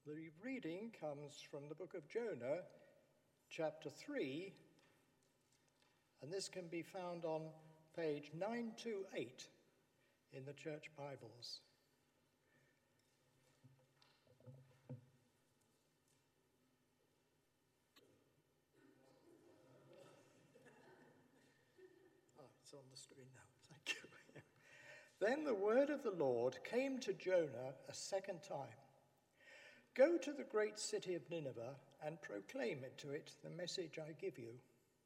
The reading comes from the book of Jonah, chapter 3, and this can be found on page 928 in the church Bibles. It's on the screen now, thank you. Then the word of the Lord came to Jonah a second time. Go to the great city of Nineveh and proclaim it to it the message I give you.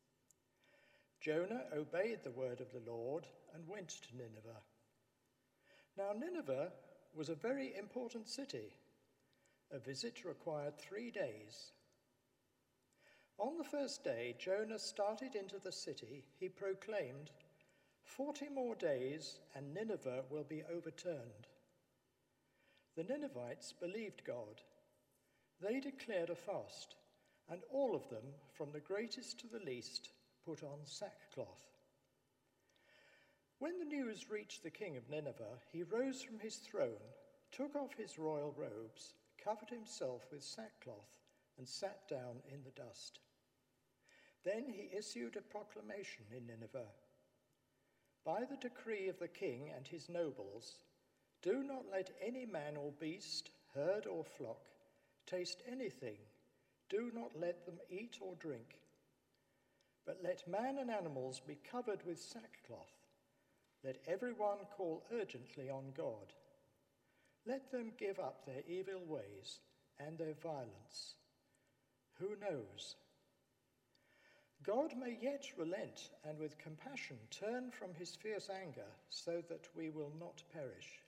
Jonah obeyed the word of the Lord and went to Nineveh. Now Nineveh was a very important city. A visit required 3 days. On the first day, Jonah started into the city. He proclaimed, 40 more days and Nineveh will be overturned. The Ninevites believed God. They declared a fast, and all of them, from the greatest to the least, put on sackcloth. When the news reached the king of Nineveh, he rose from his throne, took off his royal robes, covered himself with sackcloth, and sat down in the dust. Then he issued a proclamation in Nineveh. By the decree of the king and his nobles, do not let any man or beast, herd or flock, taste anything. Do not let them eat or drink. But let man and animals be covered with sackcloth. Let everyone call urgently on God. Let them give up their evil ways and their violence. Who knows? God may yet relent and with compassion turn from his fierce anger so that we will not perish.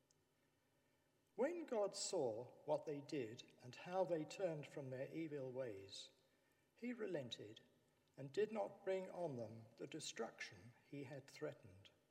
When God saw what they did and how they turned from their evil ways, he relented and did not bring on them the destruction he had threatened.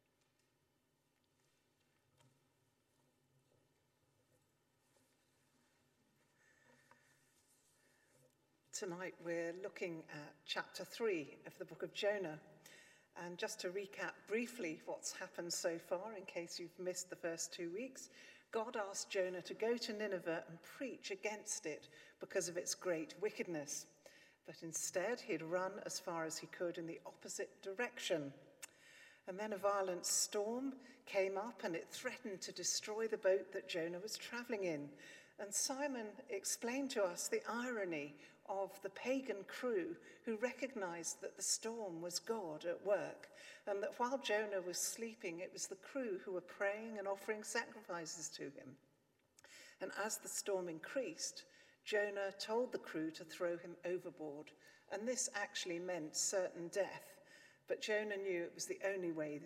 Tonight we're looking at chapter 3 of the book of Jonah. And just to recap briefly what's happened so far, in case you've missed the first 2 weeks, God asked Jonah to go to Nineveh and preach against it because of its great wickedness. But instead, he'd run as far as he could in the opposite direction. And then a violent storm came up and it threatened to destroy the boat that Jonah was traveling in. And Simon explained to us the irony of the pagan crew who recognized that the storm was God at work, and that while Jonah was sleeping, it was the crew who were praying and offering sacrifices to him. And as the storm increased, Jonah told the crew to throw him overboard, and this actually meant certain death. But Jonah knew it was the only way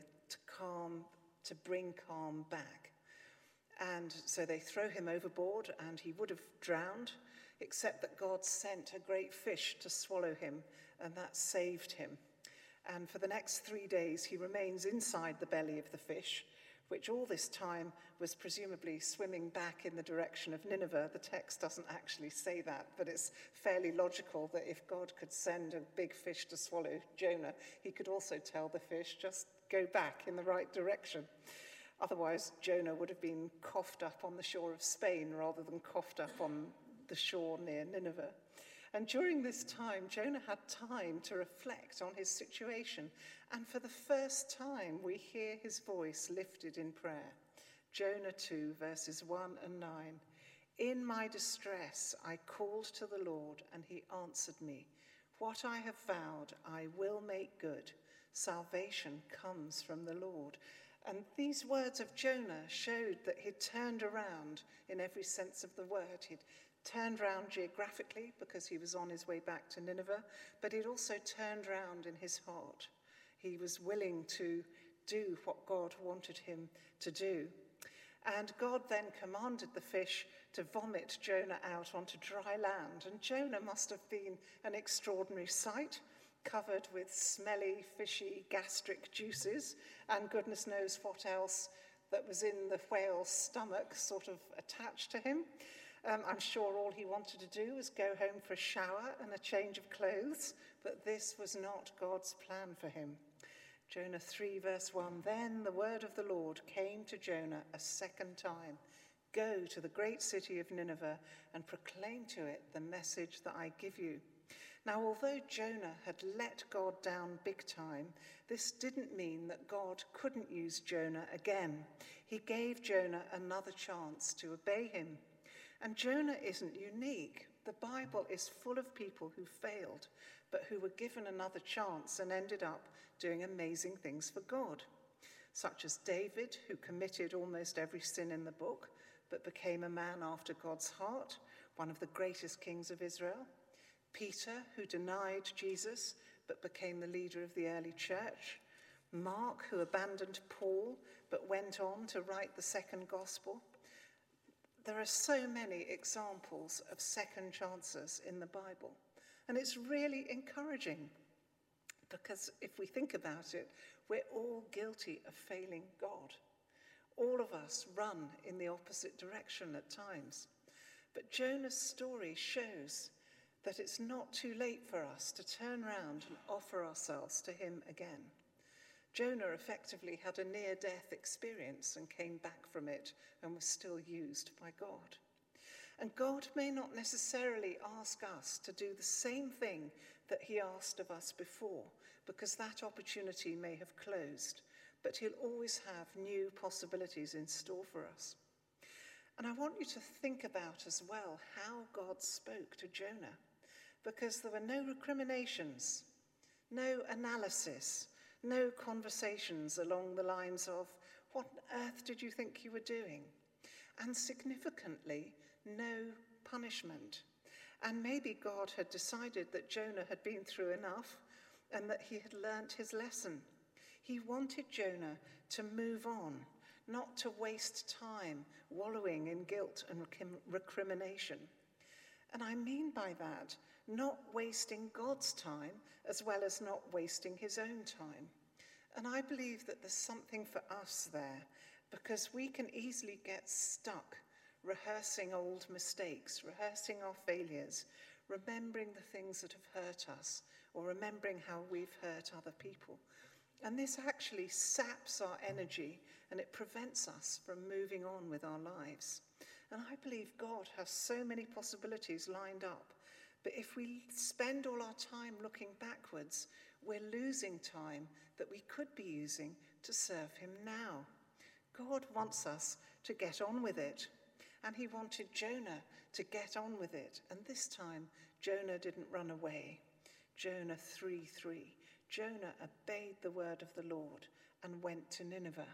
to bring calm back. And so they throw him overboard, and he would have drowned, except that God sent a great fish to swallow him, and that saved him. And for the next 3 days, he remains inside the belly of the fish, which all this time was presumably swimming back in the direction of Nineveh. The text doesn't actually say that, but it's fairly logical that if God could send a big fish to swallow Jonah, he could also tell the fish, just go back in the right direction. Otherwise, Jonah would have been coughed up on the shore of Spain rather than coughed up on the shore near Nineveh. And during this time, Jonah had time to reflect on his situation. And for the first time, we hear his voice lifted in prayer. Jonah 2, verses 1 and 9. In my distress, I called to the Lord, and he answered me. What I have vowed, I will make good. Salvation comes from the Lord. And these words of Jonah showed that he'd turned around in every sense of the word. He'd turned around geographically because he was on his way back to Nineveh, but he'd also turned around in his heart. He was willing to do what God wanted him to do. And God then commanded the fish to vomit Jonah out onto dry land. And Jonah must have been an extraordinary sight, covered with smelly, fishy, gastric juices, and goodness knows what else that was in the whale's stomach sort of attached to him. I'm sure all he wanted to do was go home for a shower and a change of clothes, but this was not God's plan for him. Jonah 3, verse 1, then the word of the Lord came to Jonah a second time. Go to the great city of Nineveh and proclaim to it the message that I give you." Now, although Jonah had let God down big time, this didn't mean that God couldn't use Jonah again. He gave Jonah another chance to obey him. And Jonah isn't unique. The Bible is full of people who failed, but who were given another chance and ended up doing amazing things for God, such as David, who committed almost every sin in the book, but became a man after God's heart, one of the greatest kings of Israel. Peter, who denied Jesus, but became the leader of the early church. Mark, who abandoned Paul, but went on to write the second gospel. There are so many examples of second chances in the Bible. And it's really encouraging, because if we think about it, we're all guilty of failing God. All of us run in the opposite direction at times. But Jonah's story shows that it's not too late for us to turn around and offer ourselves to him again. Jonah effectively had a near-death experience and came back from it and was still used by God. And God may not necessarily ask us to do the same thing that he asked of us before, because that opportunity may have closed, but he'll always have new possibilities in store for us. And I want you to think about as well how God spoke to Jonah, because there were no recriminations, no analysis, no conversations along the lines of, "What on earth did you think you were doing?" And significantly, no punishment. And maybe God had decided that Jonah had been through enough and that he had learnt his lesson. He wanted Jonah to move on, not to waste time wallowing in guilt and recrimination. And I mean by that, not wasting God's time as well as not wasting his own time. And I believe that there's something for us there, because we can easily get stuck rehearsing old mistakes, rehearsing our failures, remembering the things that have hurt us, or remembering how we've hurt other people. And this actually saps our energy, and it prevents us from moving on with our lives. And I believe God has so many possibilities lined up. But if we spend all our time looking backwards, we're losing time that we could be using to serve him now. God wants us to get on with it. And he wanted Jonah to get on with it. And this time, Jonah didn't run away. Jonah 3:3. Jonah obeyed the word of the Lord and went to Nineveh.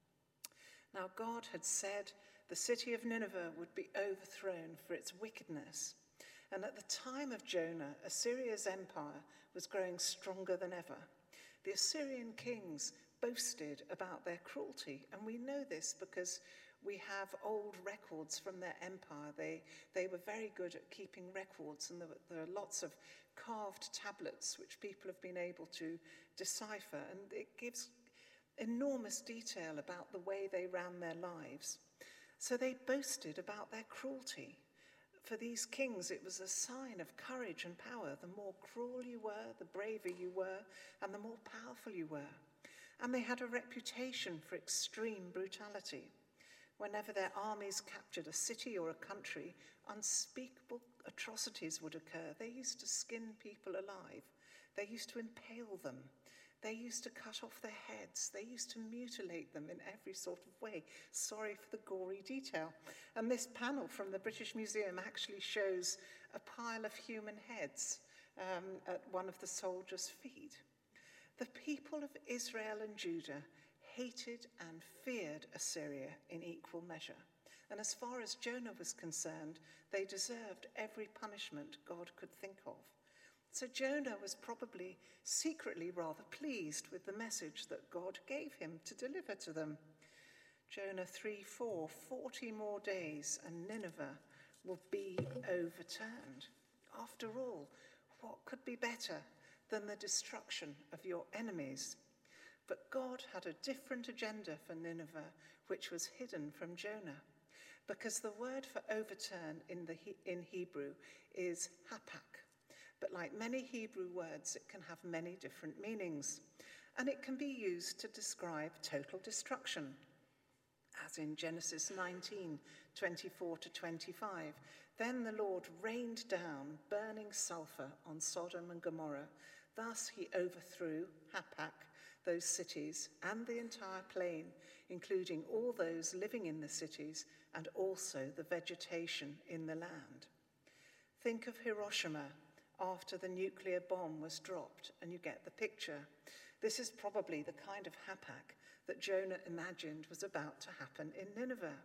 Now, God had said the city of Nineveh would be overthrown for its wickedness. And at the time of Jonah, Assyria's empire was growing stronger than ever. The Assyrian kings boasted about their cruelty, and we know this because we have old records from their empire. They were very good at keeping records, and there are lots of carved tablets which people have been able to decipher, and it gives enormous detail about the way they ran their lives. So they boasted about their cruelty. For these kings, it was a sign of courage and power. The more cruel you were, the braver you were, and the more powerful you were. And they had a reputation for extreme brutality. Whenever their armies captured a city or a country, unspeakable atrocities would occur. They used to skin people alive. They used to impale them. They used to cut off their heads. They used to mutilate them in every sort of way. Sorry for the gory detail. And this panel from the British Museum actually shows a pile of human heads at one of the soldiers' feet. The people of Israel and Judah hated and feared Assyria in equal measure. And as far as Jonah was concerned, they deserved every punishment God could think of. So Jonah was probably secretly rather pleased with the message that God gave him to deliver to them. Jonah 3:4, 40 more days and Nineveh will be overturned. After all, what could be better than the destruction of your enemies? But God had a different agenda for Nineveh, which was hidden from Jonah, because the word for overturn in Hebrew is hapak. But like many Hebrew words, it can have many different meanings, and it can be used to describe total destruction. as in Genesis 19:24-25. Then the Lord rained down burning sulfur on Sodom and Gomorrah. Thus he overthrew Happach, those cities, and the entire plain, including all those living in the cities and also the vegetation in the land. Think of Hiroshima after the nuclear bomb was dropped, and you get the picture. This is probably the kind of Happach that Jonah imagined was about to happen in Nineveh.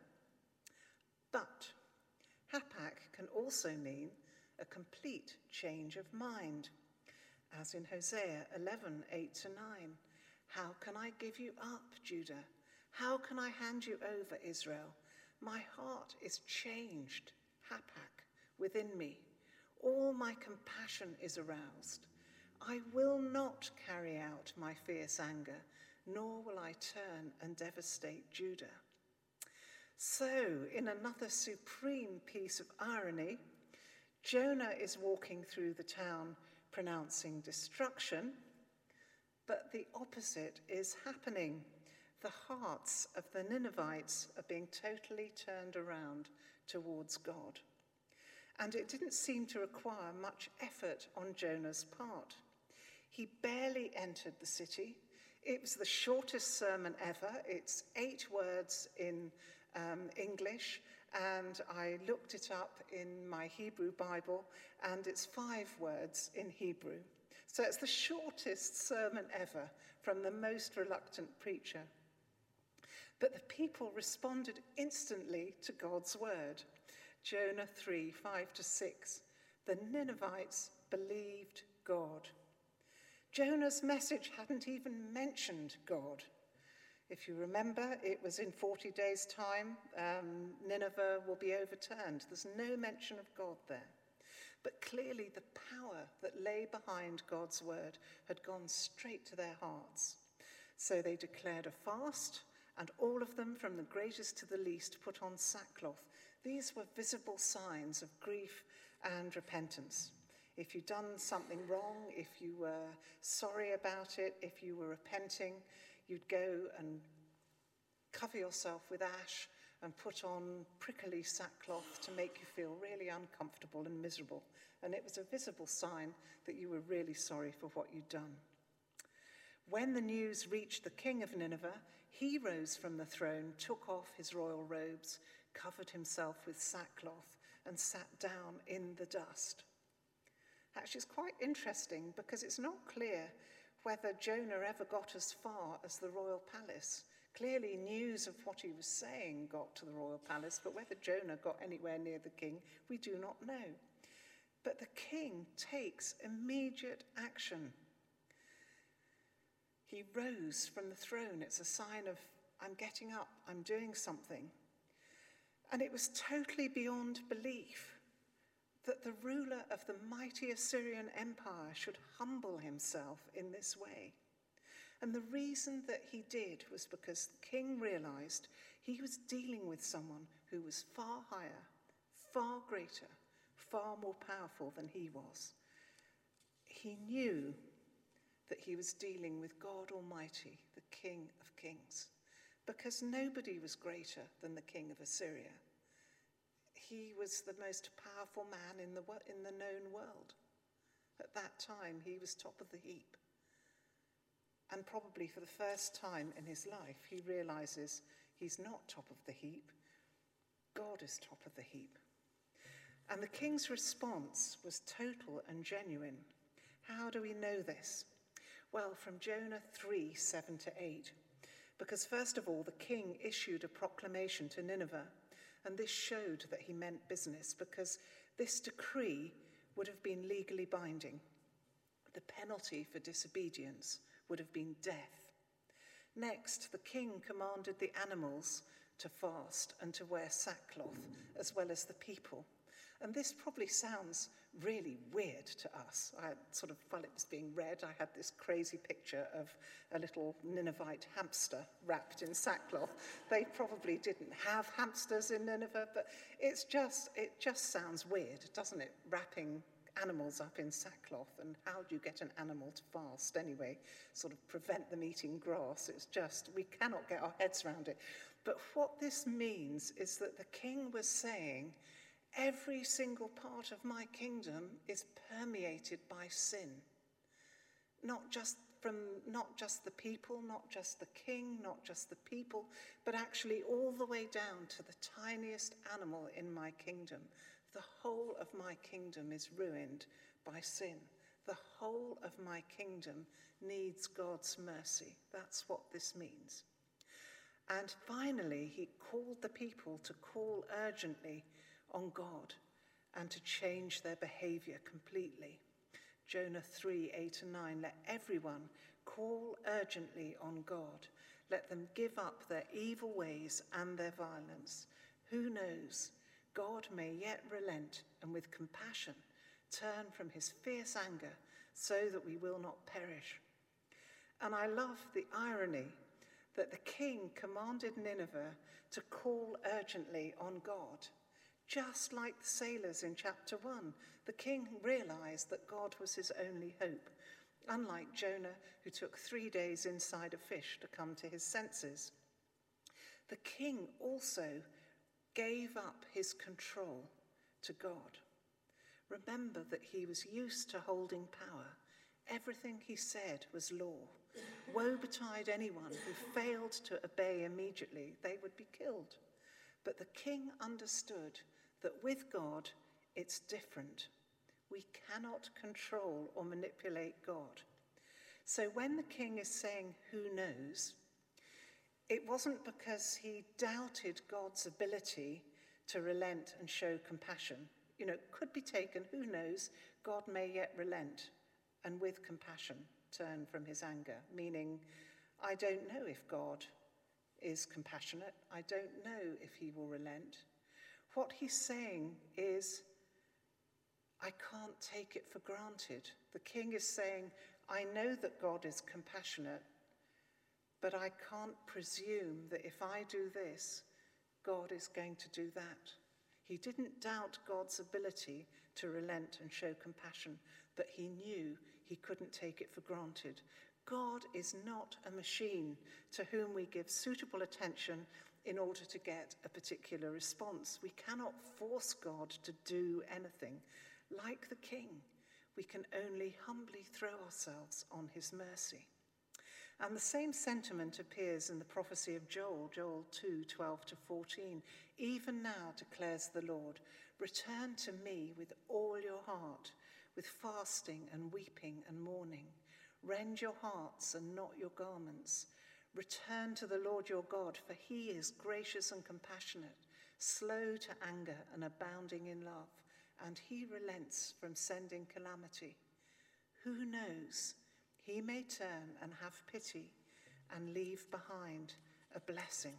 But Happach can also mean a complete change of mind, as in Hosea 11:8-9. How can I give you up, Judah? How can I hand you over, Israel? My heart is changed, Happach, within me. All my compassion is aroused. I will not carry out my fierce anger, nor will I turn and devastate Judah. So, in another supreme piece of irony, Jonah is walking through the town pronouncing destruction, but the opposite is happening. The hearts of the Ninevites are being totally turned around towards God. And it didn't seem to require much effort on Jonah's part. He barely entered the city. It was the shortest sermon ever. It's 8 words in English, and I looked it up in my Hebrew Bible, and it's 5 words in Hebrew. So it's the shortest sermon ever from the most reluctant preacher. But the people responded instantly to God's word. Jonah 3:5-6. The Ninevites believed God. Jonah's message hadn't even mentioned God. If you remember, it was in 40 days' time, Nineveh will be overturned. There's no mention of God there. But clearly the power that lay behind God's word had gone straight to their hearts. So they declared a fast, and all of them, from the greatest to the least, put on sackcloth. These were visible signs of grief and repentance. If you'd done something wrong, if you were sorry about it, if you were repenting, you'd go and cover yourself with ash and put on prickly sackcloth to make you feel really uncomfortable and miserable. And it was a visible sign that you were really sorry for what you'd done. When the news reached the king of Nineveh, he rose from the throne, took off his royal robes, covered himself with sackcloth, and sat down in the dust. Actually, it's quite interesting because it's not clear whether Jonah ever got as far as the royal palace. Clearly, news of what he was saying got to the royal palace, but whether Jonah got anywhere near the king, we do not know. But the king takes immediate action. He rose from the throne. It's a sign of, I'm getting up, I'm doing something. And it was totally beyond belief that the ruler of the mighty Assyrian Empire should humble himself in this way. And the reason that he did was because the king realized he was dealing with someone who was far higher, far greater, far more powerful than he was. He knew that he was dealing with God Almighty, the King of Kings, because nobody was greater than the king of Assyria. He was the most powerful man in the known world. At that time, he was top of the heap. And probably for the first time in his life, he realizes he's not top of the heap. God is top of the heap. And the king's response was total and genuine. How do we know this? Well, from Jonah 3:7-8. Because first of all, the king issued a proclamation to Nineveh, and this showed that he meant business, because this decree would have been legally binding. The penalty for disobedience would have been death. Next, the king commanded the animals to fast and to wear sackcloth, as well as the people. And this probably sounds really weird to us. While it was being read, I had this crazy picture of a little Ninevite hamster wrapped in sackcloth. They probably didn't have hamsters in Nineveh, but it just sounds weird, doesn't it? Wrapping animals up in sackcloth, and how do you get an animal to fast anyway? Sort of prevent them eating grass. It's just, we cannot get our heads around it. But what this means is that the king was saying, every single part of my kingdom is permeated by sin. Not just the people, not just the king, not just the people, but actually all the way down to the tiniest animal in my kingdom. The whole of my kingdom is ruined by sin. The whole of my kingdom needs God's mercy. That's what this means. And finally, he called the people to call urgently on God and to change their behavior completely. Jonah 3:8-9, let everyone call urgently on God. Let them give up their evil ways and their violence. Who knows? God may yet relent and with compassion turn from his fierce anger so that we will not perish. And I love the irony that the king commanded Nineveh to call urgently on God. Just like the sailors in chapter 1, the king realized that God was his only hope, unlike Jonah, who took 3 days inside a fish to come to his senses. The king also gave up his control to God. Remember that he was used to holding power. Everything he said was law. Woe betide anyone who failed to obey immediately, they would be killed. But the king understood that with God, it's different. We cannot control or manipulate God. So when the king is saying, who knows, it wasn't because he doubted God's ability to relent and show compassion. Could be taken, who knows, God may yet relent and with compassion turn from his anger, meaning, I don't know if God is compassionate. I don't know if he will relent. What he's saying is, I can't take it for granted. The king is saying, I know that God is compassionate, but I can't presume that if I do this, God is going to do that. He didn't doubt God's ability to relent and show compassion, but he knew he couldn't take it for granted. God is not a machine to whom we give suitable attention in order to get a particular response. We cannot force God to do anything. Like the king, we can only humbly throw ourselves on his mercy. And the same sentiment appears in the prophecy of Joel 2:12-14. Even now, declares the Lord, return to me with all your heart, with fasting and weeping and mourning. Rend your hearts and not your garments. Return to the Lord your God, for he is gracious and compassionate, slow to anger and abounding in love, and he relents from sending calamity. Who knows? He may turn and have pity and leave behind a blessing.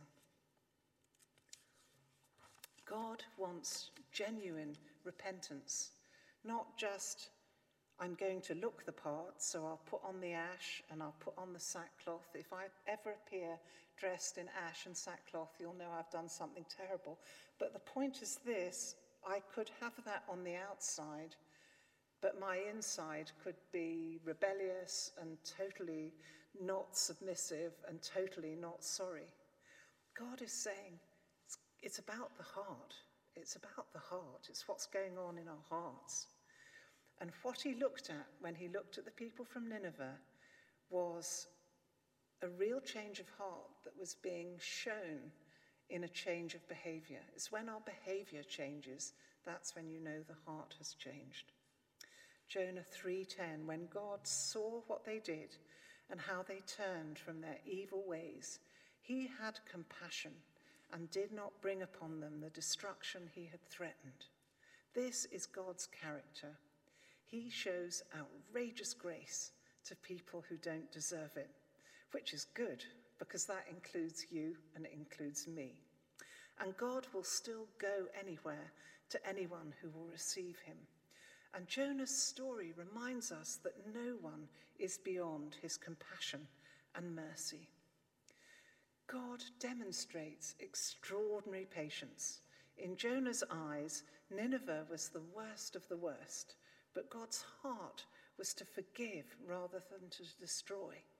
God wants genuine repentance, not just, I'm going to look the part, so I'll put on the ash and I'll put on the sackcloth. If I ever appear dressed in ash and sackcloth, you'll know I've done something terrible. But the point is this, I could have that on the outside, but my inside could be rebellious and totally not submissive and totally not sorry. God is saying, it's about the heart. It's about the heart. It's what's going on in our hearts. And what he looked at when he looked at the people from Nineveh was a real change of heart that was being shown in a change of behavior. It's when our behavior changes, that's when you know the heart has changed. Jonah 3:10, when God saw what they did and how they turned from their evil ways, he had compassion and did not bring upon them the destruction he had threatened. This is God's character. He shows outrageous grace to people who don't deserve it, which is good because that includes you and it includes me. And God will still go anywhere to anyone who will receive him. And Jonah's story reminds us that no one is beyond his compassion and mercy. God demonstrates extraordinary patience. In Jonah's eyes, Nineveh was the worst of the worst, but God's heart was to forgive rather than to destroy.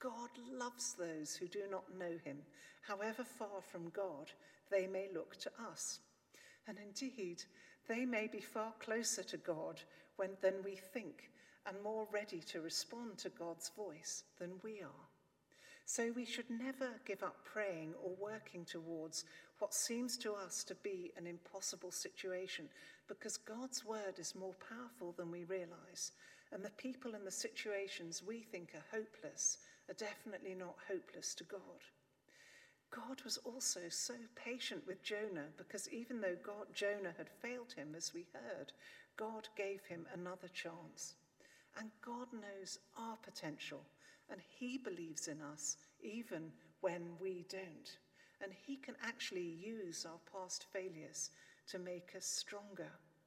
God loves those who do not know him, however far from God they may look to us. And indeed, they may be far closer to God than we think, and more ready to respond to God's voice than we are. So we should never give up praying or working towards what seems to us to be an impossible situation, because God's word is more powerful than we realize, and the people and the situations we think are hopeless are definitely not hopeless to God. God was also so patient with Jonah, because even though Jonah had failed him, as we heard, God gave him another chance. And God knows our potential, and he believes in us even when we don't. And he can actually use our past failures to make us stronger.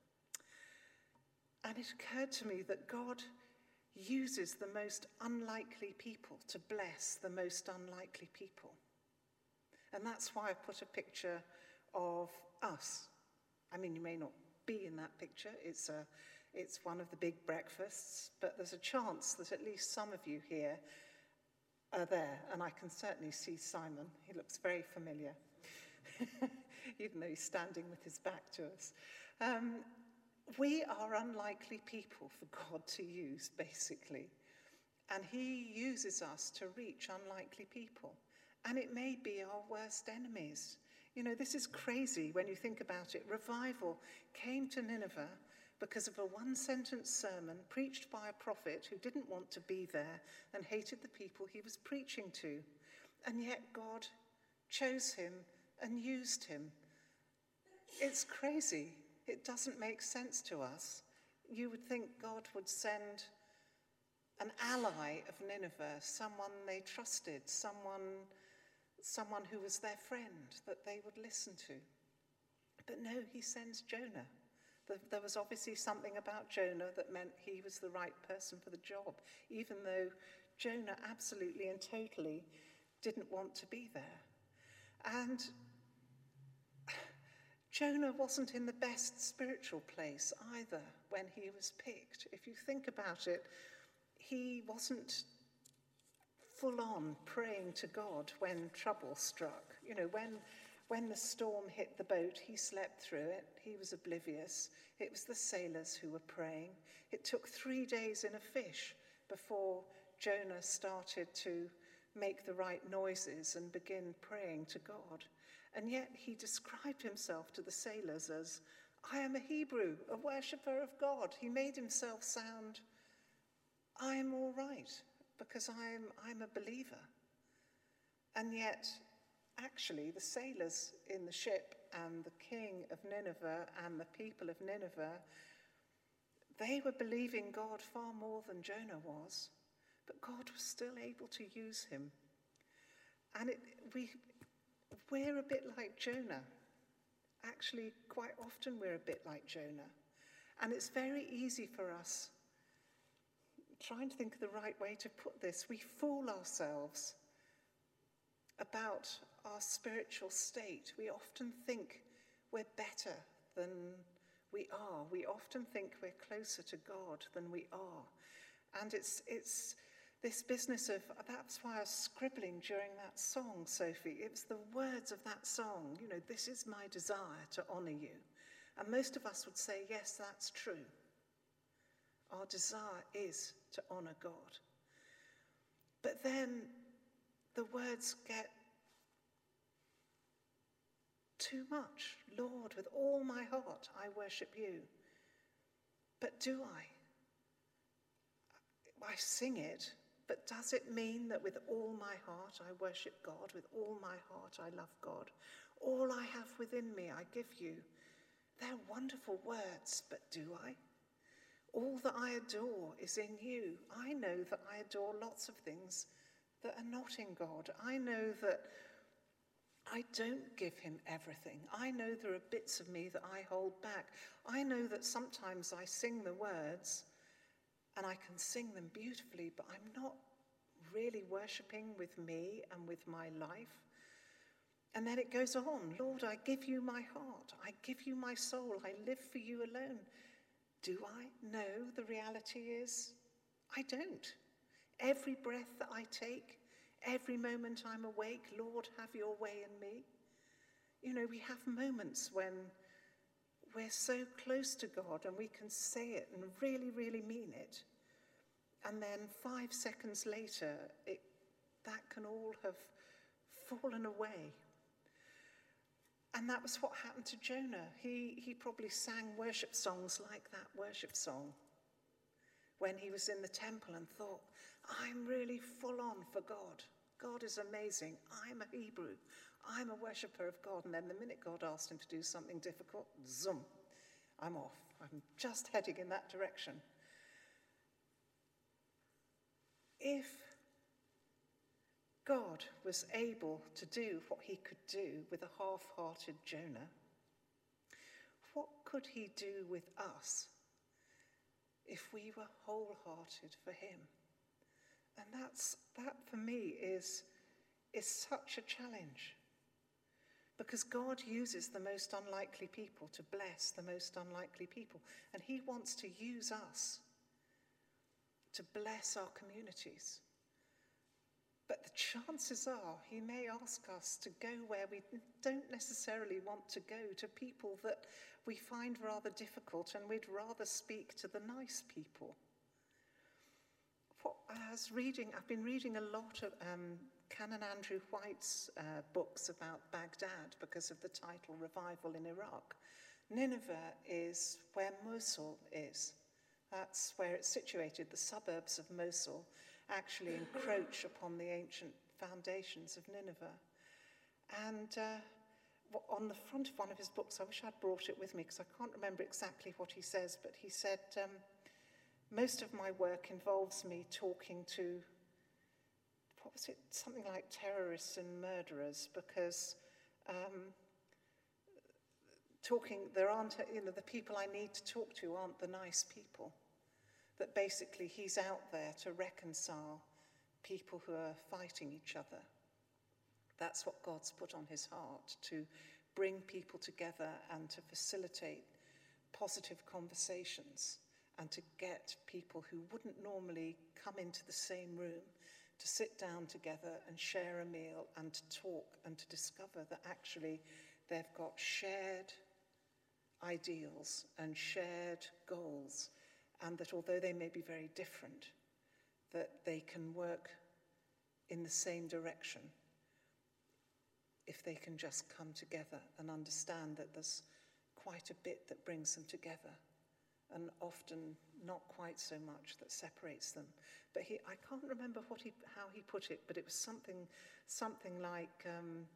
And it occurred to me that God uses the most unlikely people to bless the most unlikely people. And that's why I put a picture of us. I mean, you may not be in that picture. It's one of the big breakfasts, but there's a chance that at least some of you here are there. And I can certainly see Simon. He looks very familiar, even though he's standing with his back to us. We are unlikely people for God to use, basically. And he uses us to reach unlikely people. And it may be our worst enemies. You know, this is crazy when you think about it. Revival came to Nineveh because of a one-sentence sermon preached by a prophet who didn't want to be there and hated the people he was preaching to. And yet God chose him and used him. It's crazy. It doesn't make sense to us. You would think God would send an ally of Nineveh, someone they trusted, someone who was their friend that they would listen to. But no, he sends Jonah. There was obviously something about Jonah that meant he was the right person for the job, even though Jonah absolutely and totally didn't want to be there. And Jonah wasn't in the best spiritual place either when he was picked. If you think about it, he wasn't full on praying to God when trouble struck. You know, when the storm hit the boat, he slept through it. He was oblivious. It was the sailors who were praying. It took 3 days in a fish before Jonah started to make the right noises and begin praying to God. And yet he described himself to the sailors as, I am a Hebrew, a worshipper of God. He made himself sound, I am all right, because I'm a believer. And yet, actually, the sailors in the ship and the king of Nineveh and the people of Nineveh, they were believing God far more than Jonah was, but God was still able to use him. And we're a bit like Jonah. Actually, quite often we're a bit like Jonah. And it's very easy for us, trying to think of the right way to put this, we fool ourselves about our spiritual state. We often think we're better than we are. We often think we're closer to God than we are. And it's this business of, that's why I was scribbling during that song, Sophie. It was the words of that song, you know, this is my desire to honour you. And most of us would say, yes, that's true. Our desire is to honour God. But then the words get too much. Lord, with all my heart, I worship you. But do I? I sing it, but does it mean that with all my heart I worship God? With all my heart I love God? All I have within me I give you. They're wonderful words, but do I? All that I adore is in you. I know that I adore lots of things that are not in God. I know that I don't give him everything. I know there are bits of me that I hold back. I know that sometimes I sing the words and I can sing them beautifully, but I'm not really worshipping with me and with my life. And then it goes on, Lord, I give you my heart. I give you my soul. I live for you alone. Do I? No, the reality is I don't. Every breath that I take, Every moment I'm awake, Lord, have your way in me. You know, we have moments when we're so close to God and we can say it and really, really mean it. And then 5 seconds later, that can all have fallen away. And that was what happened to Jonah. He probably sang worship songs like that worship song when he was in the temple and thought, I'm really full on for God. God is amazing. I'm a Hebrew. I'm a worshipper of God. And then the minute God asked him to do something difficult, zoom, I'm off. I'm just heading in that direction. If God was able to do what he could do with a half-hearted Jonah, what could he do with us if we were wholehearted for him? And that for me is such a challenge, because God uses the most unlikely people to bless the most unlikely people, and he wants to use us to bless our communities. But the chances are he may ask us to go where we don't necessarily want to go, to people that we find rather difficult, and we'd rather speak to the nice people. I've been reading a lot of Canon Andrew White's books about Baghdad because of the title Revival in Iraq. Nineveh is where Mosul is. That's where it's situated. The suburbs of Mosul actually encroach upon the ancient foundations of Nineveh. And on the front of one of his books, I wish I'd brought it with me because I can't remember exactly what he says, but he said, most of my work involves me talking to, something like terrorists and murderers, because the people I need to talk to aren't the nice people. That basically he's out there to reconcile people who are fighting each other. That's what God's put on his heart, to bring people together and to facilitate positive conversations and to get people who wouldn't normally come into the same room to sit down together and share a meal and to talk and to discover that actually they've got shared ideals and shared goals, and that although they may be very different, that they can work in the same direction if they can just come together and understand that there's quite a bit that brings them together, and often not quite so much that separates them. But I can't remember how he put it, but it was something like,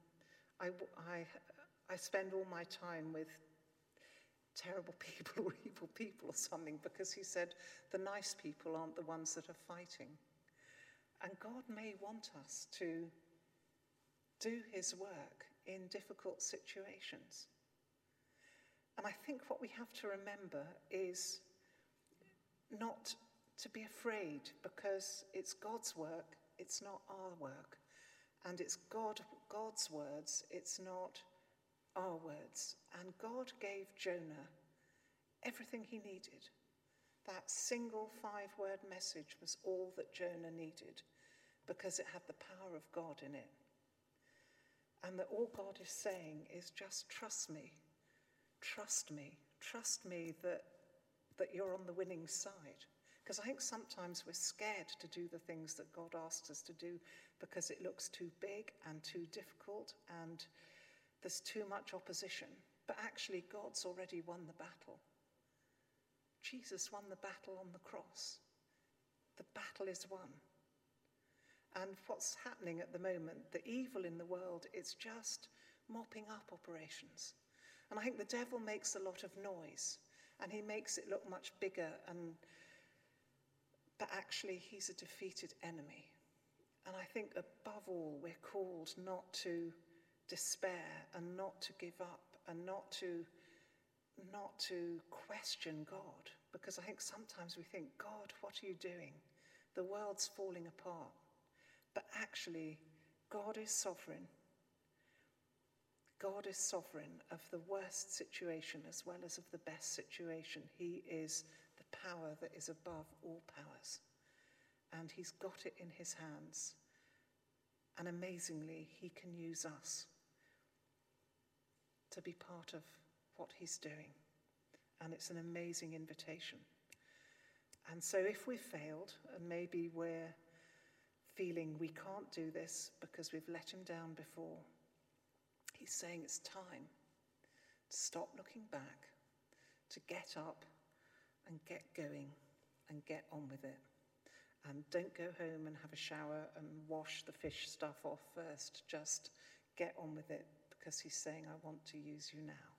I spend all my time with terrible people or evil people or something, because he said the nice people aren't the ones that are fighting. And God may want us to do his work in difficult situations. And I think what we have to remember is not to be afraid, because it's God's work, it's not our work. And it's God's words, it's not our words. And God gave Jonah everything he needed. That single 5-word message was all that Jonah needed, because it had the power of God in it. And that all God is saying is just trust me. Trust me. Trust me that you're on the winning side. Because I think sometimes we're scared to do the things that God asks us to do because it looks too big and too difficult and there's too much opposition. But actually, God's already won the battle. Jesus won the battle on the cross. The battle is won. And what's happening at the moment, the evil in the world, it's just mopping up operations. And I think the devil makes a lot of noise, and he makes it look much bigger, but actually he's a defeated enemy. And I think above all, we're called not to despair and not to give up and not to question God. Because I think sometimes we think, God, what are you doing? The world's falling apart. But actually, God is sovereign. God is sovereign of the worst situation as well as of the best situation. He is the power that is above all powers. And he's got it in his hands. And amazingly, he can use us to be part of what he's doing. And it's an amazing invitation. And so if we've failed, and maybe we're feeling we can't do this because we've let him down before, he's saying it's time to stop looking back, to get up and get going and get on with it. And don't go home and have a shower and wash the fish stuff off first. Just get on with it, because he's saying, I want to use you now.